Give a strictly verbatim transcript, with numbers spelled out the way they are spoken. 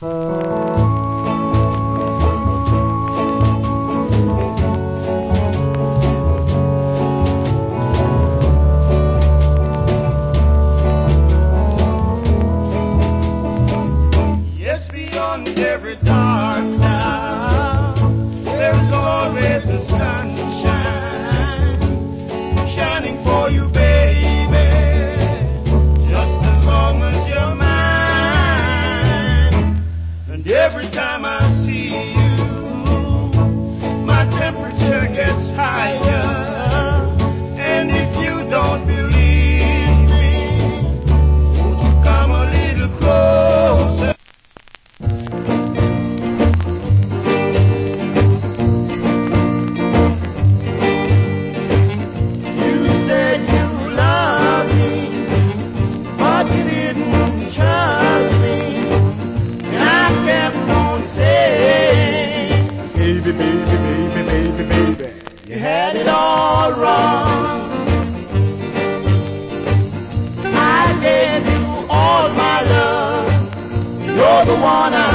Yes, beyond every dark cloud, there is always the sunshine shining for you, baby. Just as long as you're mine. And every time I see you, my temperature gets higher. And if you don't believe me, won't you come a little closer? You said you loved me, but you didn't trust me. And I kept on saying, baby, baby, baby, baby, baby, you had it all wrong. I gave you all my love. You're the one I